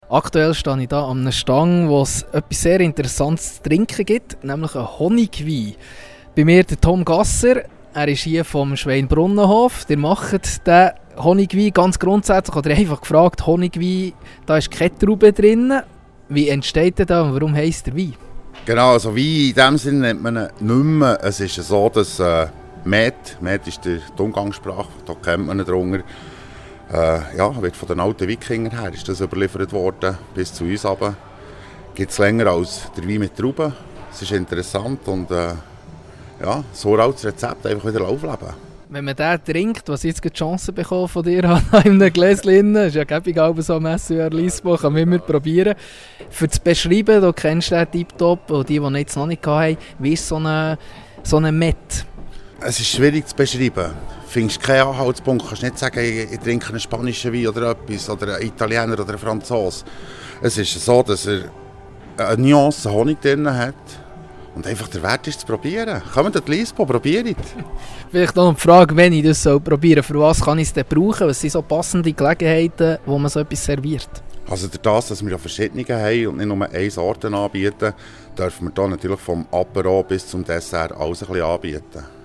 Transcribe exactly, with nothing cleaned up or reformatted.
Aktuell stehe ich hier an einem Stand, wo es etwas sehr Interessantes zu trinken gibt, nämlich einen Honigwein. Bei mir der Tom Gasser, er ist hier vom Schweinbrunnenhof. Ihr macht den Honigwein ganz grundsätzlich, oder einfach gefragt, Honigwein, da ist keine Traube drin. Wie entsteht der da und warum heisst der Wein? Genau, also Wein in dem Sinne nennt man ihn nicht mehr. Es ist so, dass äh, Met, Met ist die Umgangssprache, da kennt man ihn drunter. Äh, ja, wird von den alten Wikingern her ist das überliefert worden, bis zu uns runter. Gibt es länger als der Wein mit Trauben. Es ist interessant und äh, ja, so ein altes Rezept einfach wieder aufleben. Wenn man den trinkt, was ich jetzt die Chance bekommen von dir in einem Gläschen, ist ja gäbig so ein Messe Lisbo, kann man immer probieren. Für das Beschreiben, du kennst den Tiptop, und die, die ihn jetzt noch nicht hatten, wie ist so eine, so eine Met? Es ist schwierig zu beschreiben. Du findest keinen Anhaltspunkt, du kannst nicht sagen, ich, ich trinke einen spanischen Wein oder etwas, oder einen Italiener oder einen Franzose. Es ist so, dass er eine Nuance Honig drin hat und einfach der Wert ist zu probieren. Kommt in die Lisbo, probiert. Vielleicht noch die Frage, wenn ich das probieren soll, für was kann ich es denn brauchen? Was sind so passende Gelegenheiten, wo man so etwas serviert? Also durch das, dass wir ja verschiedene haben und nicht nur eine Sorte anbieten, dürfen wir da natürlich vom Apero bis zum Dessert alles ein bisschen anbieten.